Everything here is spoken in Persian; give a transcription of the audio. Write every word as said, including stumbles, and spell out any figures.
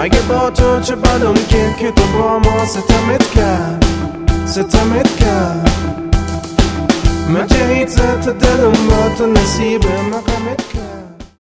مگه با تو چه بدم که که تو با ما ستمت کرد ستمت کرد من جهید زد دلم با تو نصیب مقامت کرد